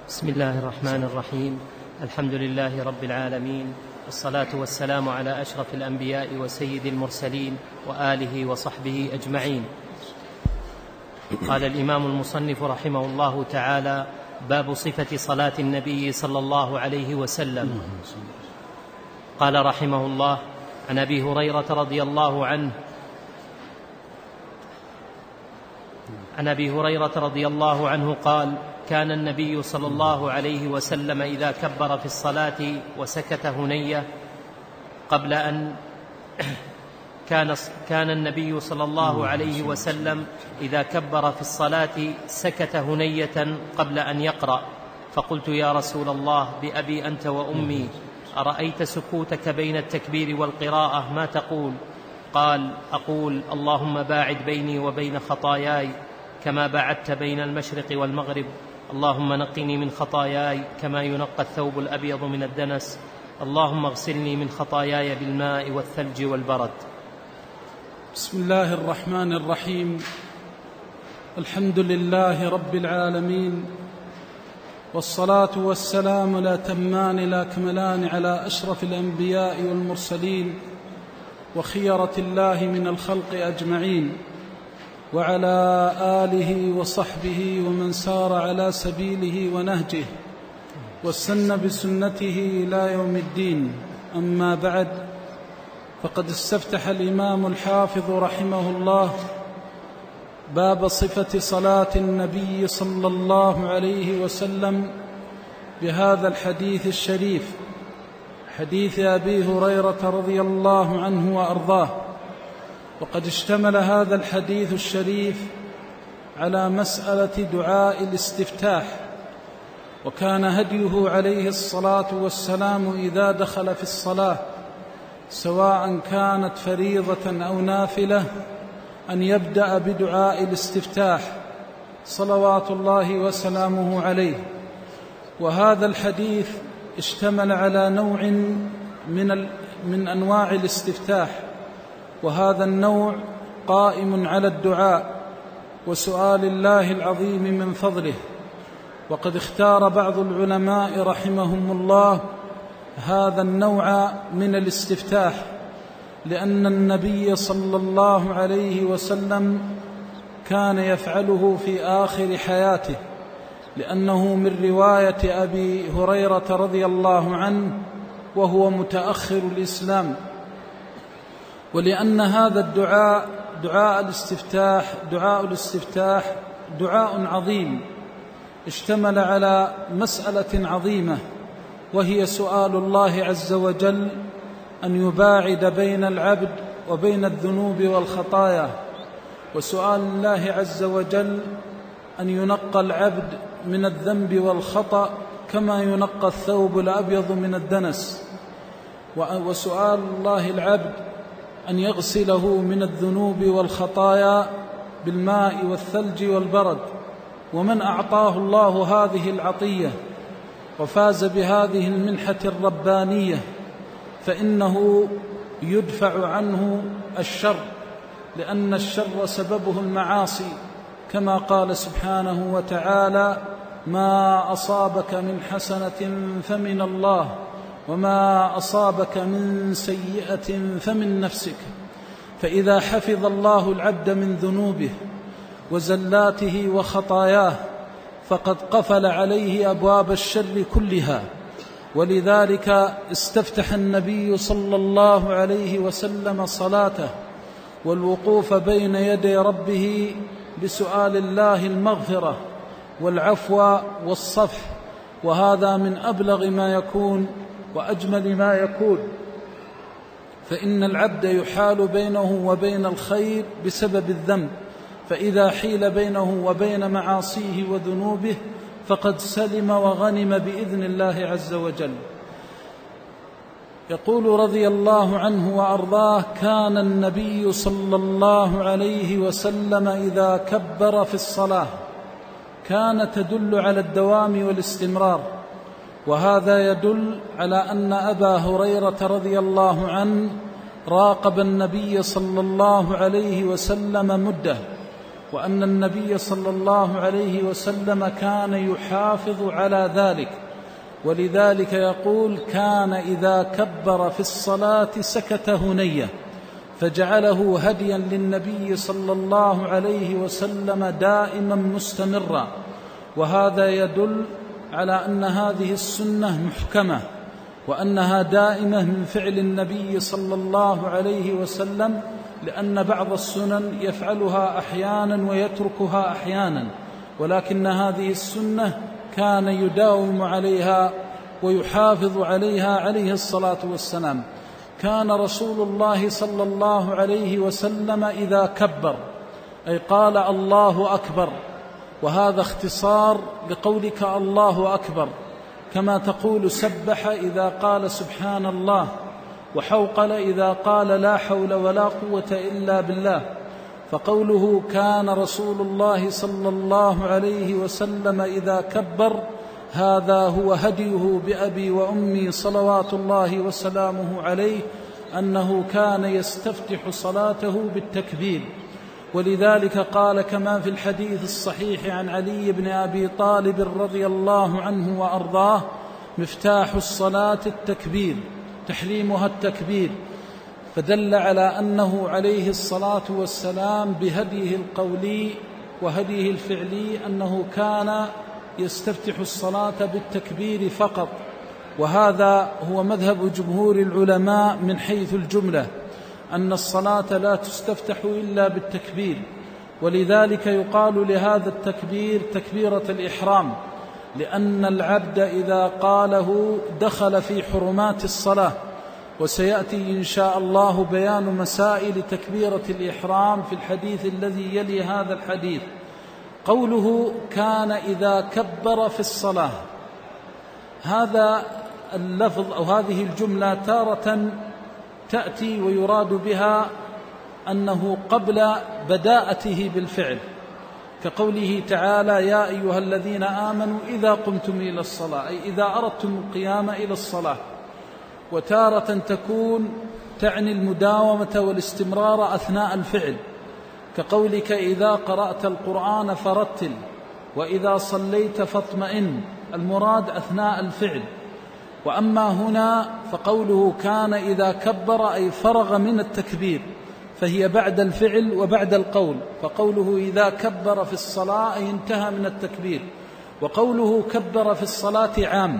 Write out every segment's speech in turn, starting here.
بسم الله الرحمن الرحيم. الحمد لله رب العالمين، والصلاة والسلام على أشرف الأنبياء وسيد المرسلين وآله وصحبه أجمعين. قال الإمام المصنف رحمه الله تعالى: باب صفة صلاة النبي صلى الله عليه وسلم. قال رحمه الله: عن أبي هريرة رضي الله عنه قال: كان النبي صلى الله عليه وسلم إذا كبر في الصلاة وسكت هنية قبل أن كان النبي صلى الله عليه وسلم إذا كبر في الصلاة سكت هنية قبل أن يقرأ، فقلت: يا رسول الله، بأبي أنت وأمي، أرأيت سكوتك بين التكبير والقراءة ما تقول؟ قال: أقول: اللهم باعد بيني وبين خطاياي كما باعدت بين المشرق والمغرب، اللهم نقني من خطاياي كما ينقى الثوب الأبيض من الدنس، اللهم اغسلني من خطاياي بالماء والثلج والبرد. بسم الله الرحمن الرحيم. الحمد لله رب العالمين، والصلاة والسلام الأتمان الأكملان على أشرف الأنبياء والمرسلين وخيرة الله من الخلق أجمعين، وعلى آله وصحبه ومن سار على سبيله ونهجه واستنى بسنته إلى يوم الدين. أما بعد، فقد استفتح الإمام الحافظ رحمه الله باب صفة صلاة النبي صلى الله عليه وسلم بهذا الحديث الشريف، حديث أبي هريرة رضي الله عنه وأرضاه. وقد اشتمل هذا الحديث الشريف على مسألة دعاء الاستفتاح، وكان هديه عليه الصلاة والسلام إذا دخل في الصلاة سواء كانت فريضة أو نافلة أن يبدأ بدعاء الاستفتاح صلوات الله وسلامه عليه. وهذا الحديث اشتمل على نوع من أنواع الاستفتاح، وهذا النوع قائم على الدعاء وسؤال الله العظيم من فضله. وقد اختار بعض العلماء رحمهم الله هذا النوع من الاستفتاح لأن النبي صلى الله عليه وسلم كان يفعله في آخر حياته، لأنه من رواية أبي هريرة رضي الله عنه وهو متأخر الإسلام، ولأن هذا الدعاء دعاء الاستفتاح دعاء عظيم اشتمل على مسألة عظيمة، وهي سؤال الله عز وجل أن يباعد بين العبد وبين الذنوب والخطايا، وسؤال الله عز وجل أن ينقى العبد من الذنب والخطأ كما ينقى الثوب الأبيض من الدنس، وسؤال الله العبد أن يغسله من الذنوب والخطايا بالماء والثلج والبرد. ومن أعطاه الله هذه العطية وفاز بهذه المنحة الربانية فإنه يدفع عنه الشر، لأن الشر سببه المعاصي، كما قال سبحانه وتعالى: ما أصابك من حسنة فمن الله، وما أصابك من سيئة فمن نفسك. فإذا حفظ الله العبد من ذنوبه وزلاته وخطاياه فقد قفل عليه أبواب الشر كلها. ولذلك استفتح النبي صلى الله عليه وسلم صلاته والوقوف بين يدي ربه بسؤال الله المغفرة والعفو والصفح، وهذا من أبلغ ما يكون وأجمل ما يكون، فإن العبد يحال بينه وبين الخير بسبب الذنب، فإذا حيل بينه وبين معاصيه وذنوبه فقد سلم وغنم بإذن الله عز وجل. يقول رضي الله عنه وأرضاه: كان النبي صلى الله عليه وسلم إذا كبر في الصلاة، كان تدل على الدوام والاستمرار، وهذا يدل على أن أبا هريرة رضي الله عنه راقب النبي صلى الله عليه وسلم مدة، وأن النبي صلى الله عليه وسلم كان يحافظ على ذلك، ولذلك يقول: كان إذا كبر في الصلاة سكت هنية، فجعله هديا للنبي صلى الله عليه وسلم دائما مستمرا. وهذا يدل على أن هذه السنة محكمة، وأنها دائمة من فعل النبي صلى الله عليه وسلم، لأن بعض السنن يفعلها أحيانا ويتركها أحيانا، ولكن هذه السنة كان يداوم عليها ويحافظ عليها عليه الصلاة والسلام. كان رسول الله صلى الله عليه وسلم إذا كبر أي قال الله أكبر، وهذا اختصار لقولك الله أكبر، كما تقول سبح إذا قال سبحان الله، وحوقل إذا قال لا حول ولا قوة إلا بالله. فقوله كان رسول الله صلى الله عليه وسلم إذا كبر، هذا هو هديه بأبي وأمي صلوات الله وسلامه عليه، أنه كان يستفتح صلاته بالتكبير. ولذلك قال كما في الحديث الصحيح عن علي بن أبي طالب رضي الله عنه وأرضاه: مفتاح الصلاة التكبير، تحريمها التكبير. فدل على أنه عليه الصلاة والسلام بهديه القولي وهديه الفعلي أنه كان يستفتح الصلاة بالتكبير فقط، وهذا هو مذهب جمهور العلماء من حيث الجملة، أن الصلاة لا تستفتح إلا بالتكبير. ولذلك يقال لهذا التكبير تكبيرة الإحرام، لأن العبد إذا قاله دخل في حرمات الصلاة. وسيأتي إن شاء الله بيان مسائل تكبيرة الإحرام في الحديث الذي يلي هذا الحديث. قوله كان إذا كبر في الصلاة، هذا اللفظ أو هذه الجملة تارة تأتي ويراد بها أنه قبل بداءته بالفعل، كقوله تعالى: يا أيها الذين آمنوا إذا قمتم إلى الصلاة، أي إذا أردتم القيام إلى الصلاة. وتارة تكون تعني المداومة والاستمرار أثناء الفعل، كقولك إذا قرأت القرآن فرتل، وإذا صليت فاطمئن، المراد أثناء الفعل. وأما هنا فقوله كان إذا كبر أي فرغ من التكبير، فهي بعد الفعل وبعد القول. فقوله إذا كبر في الصلاة أي انتهى من التكبير. وقوله كبر في الصلاة عام،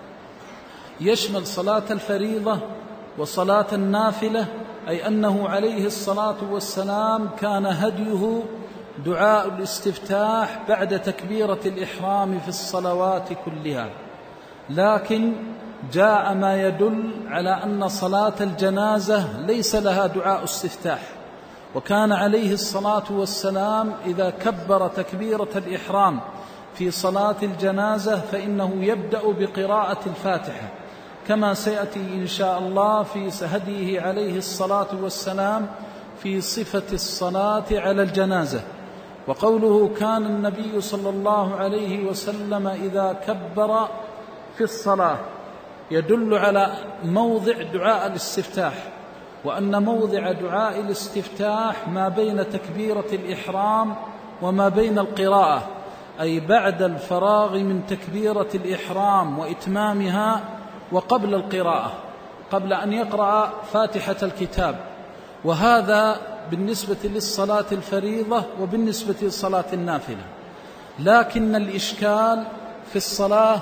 يشمل صلاة الفريضة وصلاة النافلة، أي أنه عليه الصلاة والسلام كان هديه دعاء الاستفتاح بعد تكبيرة الإحرام في الصلوات كلها. لكن جاء ما يدل على أن صلاة الجنازة ليس لها دعاء استفتاح، وكان عليه الصلاة والسلام إذا كبر تكبيرة الإحرام في صلاة الجنازة فإنه يبدأ بقراءة الفاتحة، كما سيأتي إن شاء الله في هديه عليه الصلاة والسلام في صفة الصلاة على الجنازة. وقوله كان النبي صلى الله عليه وسلم إذا كبر في الصلاة يدل على موضع دعاء الاستفتاح، وأن موضع دعاء الاستفتاح ما بين تكبيرة الإحرام وما بين القراءة، أي بعد الفراغ من تكبيرة الإحرام وإتمامها وقبل القراءة، قبل أن يقرأ فاتحة الكتاب. وهذا بالنسبة للصلاة الفريضة وبالنسبة للصلاة النافلة. لكن الإشكال في الصلاة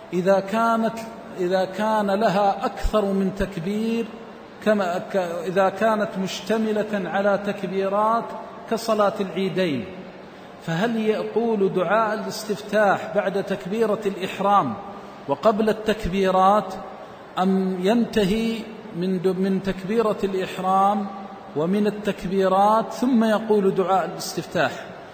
إذا كان لها أكثر من تكبير، إذا كانت مشتملة على تكبيرات كصلاة العيدين، فهل يقول دعاء الاستفتاح بعد تكبيرة الإحرام وقبل التكبيرات، أم ينتهي من تكبيرة الإحرام ومن التكبيرات ثم يقول دعاء الاستفتاح؟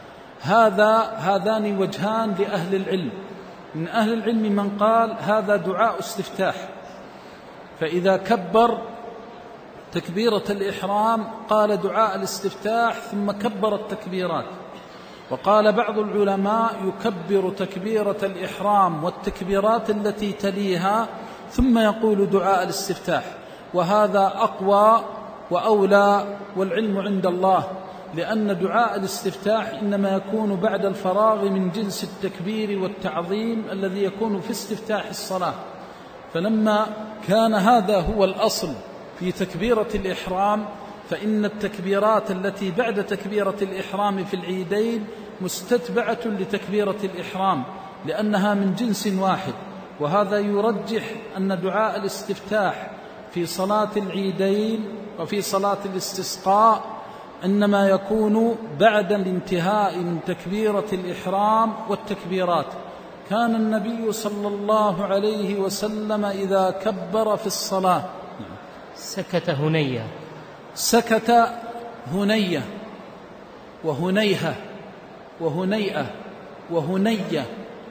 هذان وجهان لأهل العلم. من أهل العلم من قال هذا دعاء استفتاح، فإذا كبر تكبيرة الإحرام قال دعاء الاستفتاح ثم كبر التكبيرات. وقال بعض العلماء يكبر تكبيرة الإحرام والتكبيرات التي تليها ثم يقول دعاء الاستفتاح، وهذا أقوى وأولى والعلم عند الله. لأن دعاء الاستفتاح إنما يكون بعد الفراغ من جنس التكبير والتعظيم الذي يكون في استفتاح الصلاة. فلما كان هذا هو الأصل في تكبيرة الإحرام، فإن التكبيرات التي بعد تكبيرة الإحرام في العيدين مستتبعة لتكبيرة الإحرام لأنها من جنس واحد. وهذا يرجح أن دعاء الاستفتاح في صلاة العيدين وفي صلاة الاستسقاء إنما يكون بعد الانتهاء من تكبيرة الإحرام والتكبيرات. كان النبي صلى الله عليه وسلم إذا كبر في الصلاة سكت هنية، سكت هنية وهنيهة وهنيئة وهنية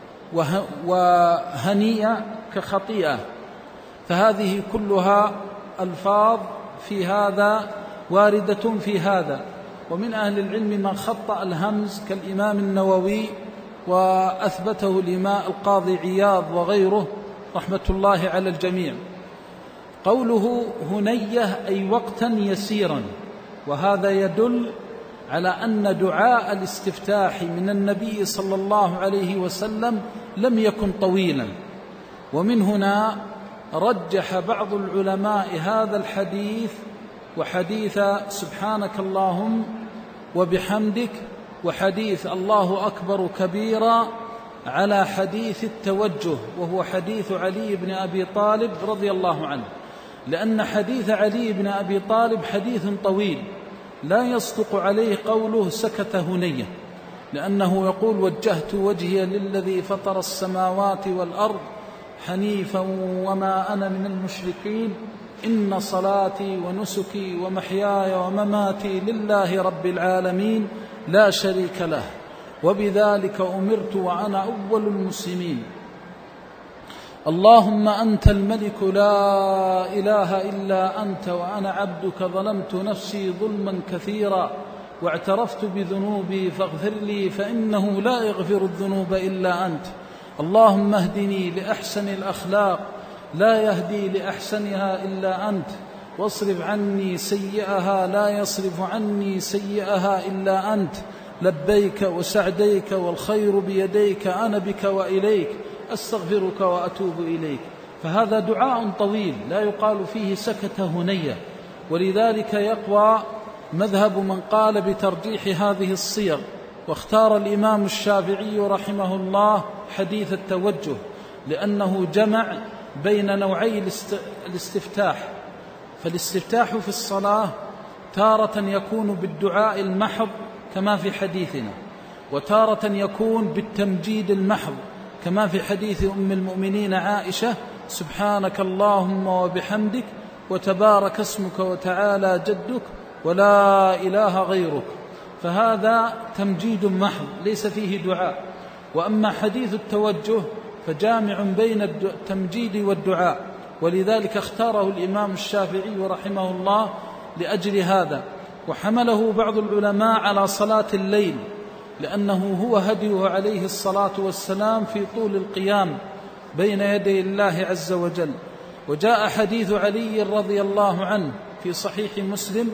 وهنية كخطيئة، فهذه كلها ألفاظ في هذا واردة في هذا. ومن أهل العلم من خطأ الهمز كالإمام النووي وأثبته الإمام القاضي عياض وغيره رحمة الله على الجميع. قوله هنية أي وقتا يسيرا، وهذا يدل على أن دعاء الاستفتاح من النبي صلى الله عليه وسلم لم يكن طويلا. ومن هنا رجح بعض العلماء هذا الحديث وحديث سبحانك اللهم وبحمدك وحديث الله أكبر كبيرا على حديث التوجه، وهو حديث علي بن أبي طالب رضي الله عنه، لأن حديث علي بن أبي طالب حديث طويل لا يصدق عليه قوله سكت هنية، لأنه يقول وجهت وجهي للذي فطر السماوات والأرض حنيفا وما أنا من المشركين إن صلاتي ونسكي ومحياي ومماتي لله رب العالمين لا شريك له وبذلك أمرت وأنا أول المسلمين. اللهم أنت الملك لا إله إلا أنت وأنا عبدك ظلمت نفسي ظلما كثيرا واعترفت بذنوبي فاغفر لي فإنه لا يغفر الذنوب إلا أنت. اللهم اهدني لأحسن الأخلاق لا يهدي لأحسنها إلا أنت، واصرف عني سيئها لا يصرف عني سيئها إلا أنت. لبيك وسعديك والخير بيديك أنا بك وإليك أستغفرك وأتوب إليك. فهذا دعاء طويل لا يقال فيه سكت هنية، ولذلك يقوى مذهب من قال بترجيح هذه الصيغ. واختار الإمام الشافعي رحمه الله حديث التوجه لأنه جمع بين نوعي الاستفتاح. فالاستفتاح في الصلاة تارة يكون بالدعاء المحض كما في حديثنا، وتارة يكون بالتمجيد المحض كما في حديث أم المؤمنين عائشة سبحانك اللهم وبحمدك وتبارك اسمك وتعالى جدك ولا إله غيرك، فهذا تمجيد محض ليس فيه دعاء. وأما حديث التوجه فجامع بين التمجيد والدعاء، ولذلك اختاره الإمام الشافعي رحمه الله لأجل هذا. وحمله بعض العلماء على صلاة الليل لأنه هو هديه عليه الصلاة والسلام في طول القيام بين يدي الله عز وجل. وجاء حديث علي رضي الله عنه في صحيح مسلم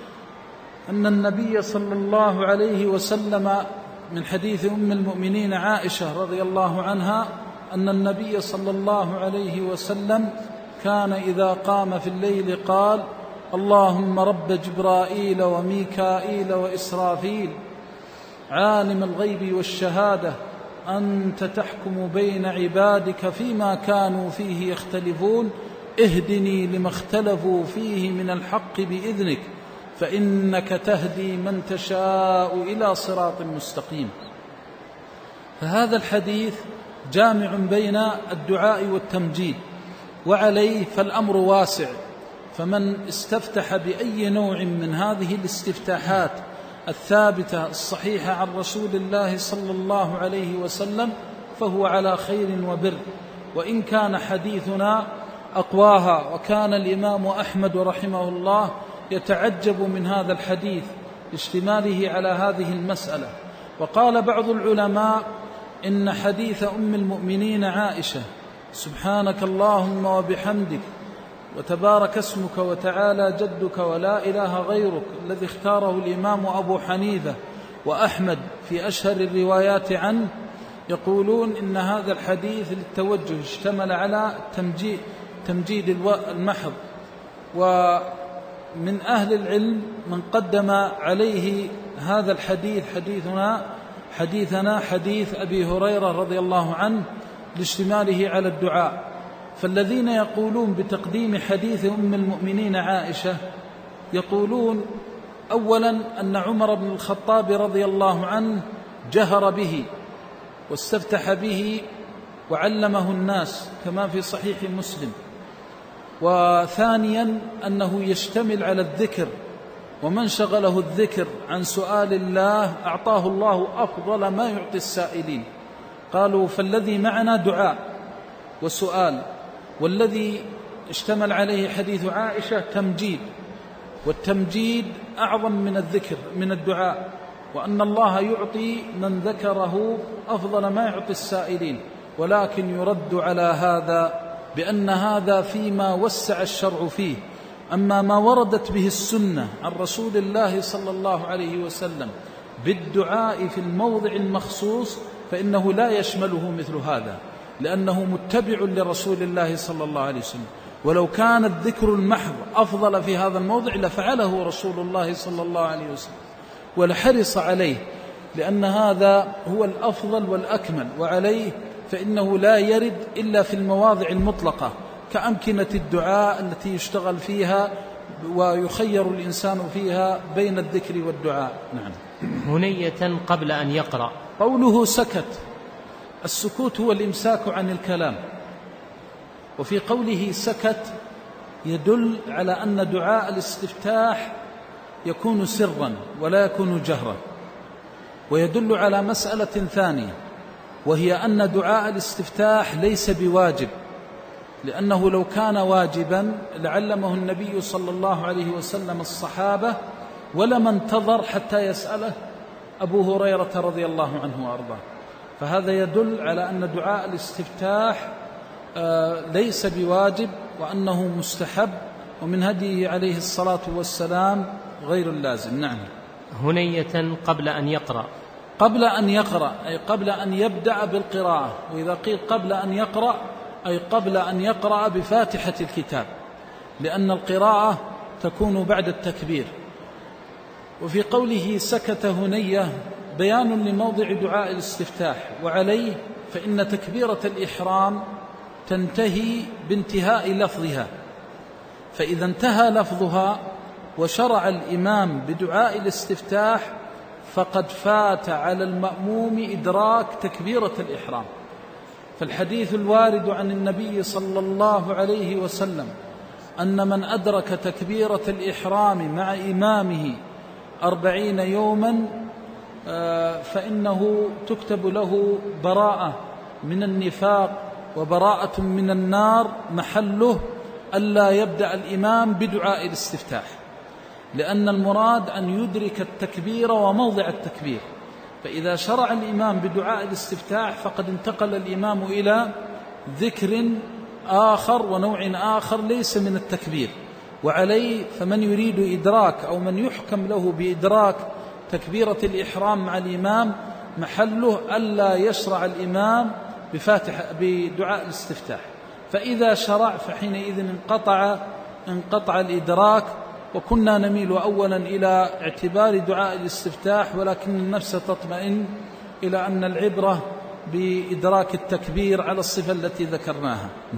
أن النبي صلى الله عليه وسلم من حديث أم المؤمنين عائشة رضي الله عنها أن النبي صلى الله عليه وسلم كان إذا قام في الليل قال اللهم رب جبرائيل وميكائيل وإسرافيل عالم الغيب والشهادة أنت تحكم بين عبادك فيما كانوا فيه يختلفون اهدني لما اختلفوا فيه من الحق بإذنك فإنك تهدي من تشاء إلى صراط مستقيم. فهذا الحديث جامع بين الدعاء والتمجيد، وعليه فالأمر واسع، فمن استفتح بأي نوع من هذه الاستفتاحات الثابتة الصحيحة عن رسول الله صلى الله عليه وسلم فهو على خير وبر. وإن كان حديثنا أقواها، وكان الإمام أحمد رحمه الله يتعجب من هذا الحديث اشتماله على هذه المسألة. وقال بعض العلماء إن حديث أم المؤمنين عائشة سبحانك اللهم وبحمدك وتبارك اسمك وتعالى جدك ولا إله غيرك الذي اختاره الإمام أبو حنيفة وأحمد في أشهر الروايات عنه، يقولون إن هذا الحديث للتوجه اشتمل على تمجيد المحض. ومن أهل العلم من قدم عليه هذا الحديث حديثنا حديث أبي هريرة رضي الله عنه لاشتماله على الدعاء. فالذين يقولون بتقديم حديث أم المؤمنين عائشة يقولون أولا أن عمر بن الخطاب رضي الله عنه جهر به واستفتح به وعلمه الناس كما في صحيح مسلم. وثانيا أنه يشتمل على الذكر، ومن شغله الذكر عن سؤال الله أعطاه الله أفضل ما يعطي السائلين. قالوا فالذي معنا دعاء وسؤال، والذي اشتمل عليه حديث عائشة تمجيد، والتمجيد أعظم من الذكر من الدعاء، وأن الله يعطي من ذكره أفضل ما يعطي السائلين. ولكن يرد على هذا بأن هذا فيما وسع الشرع فيه. أما ما وردت به السنة عن رسول الله صلى الله عليه وسلم بالدعاء في الموضع المخصوص فإنه لا يشمله مثل هذا، لأنه متبع لرسول الله صلى الله عليه وسلم. ولو كان الذكر المحض أفضل في هذا الموضع لفعله رسول الله صلى الله عليه وسلم ولحرص عليه، لأن هذا هو الأفضل والأكمل. وعليه فإنه لا يرد إلا في المواضع المطلقة كأمكنة الدعاء التي يشتغل فيها ويخير الإنسان فيها بين الذكر والدعاء. نعم. هنية قبل أن يقرأ. قوله سكت، السكوت هو الإمساك عن الكلام، وفي قوله سكت يدل على أن دعاء الاستفتاح يكون سرا ولا يكون جهرا. ويدل على مسألة ثانية، وهي أن دعاء الاستفتاح ليس بواجب، لأنه لو كان واجبا لعلمه النبي صلى الله عليه وسلم الصحابة ولما انتظر حتى يسأله أبو هريرة رضي الله عنه وأرضاه. فهذا يدل على أن دعاء الاستفتاح ليس بواجب وأنه مستحب، ومن هديه عليه الصلاة والسلام غير اللازم. نعم. هنية قبل أن يقرأ. قبل أن يقرأ أي قبل أن يبدأ بالقراءة، وإذا قيل قبل أن يقرأ أي قبل أن يقرأ بفاتحة الكتاب، لأن القراءة تكون بعد التكبير. وفي قوله سكت هنية بيان لموضع دعاء الاستفتاح، وعليه فإن تكبيرة الإحرام تنتهي بانتهاء لفظها، فإذا انتهى لفظها وشرع الإمام بدعاء الاستفتاح فقد فات على المأموم إدراك تكبيرة الإحرام. فالحديث الوارد عن النبي صلى الله عليه وسلم أن من أدرك تكبيرة الإحرام مع إمامه 40 يوما فإنه تكتب له براءة من النفاق وبراءة من النار، محله ألا يبدأ الإمام بدعاء الاستفتاح، لأن المراد أن يدرك التكبير وموضع التكبير. فإذا شرع الإمام بدعاء الاستفتاح فقد انتقل الإمام إلى ذكر آخر ونوع آخر ليس من التكبير. وعليه فمن يريد إدراك أو من يحكم له بإدراك تكبيرة الإحرام مع الإمام محله ألا يشرع الإمام بدعاء الاستفتاح. فإذا شرع فحينئذ انقطع الإدراك. وكنا نميل أولا إلى اعتبار دعاء الاستفتاح، ولكن النفس تطمئن إلى أن العبرة بإدراك التكبير على الصفة التي ذكرناها.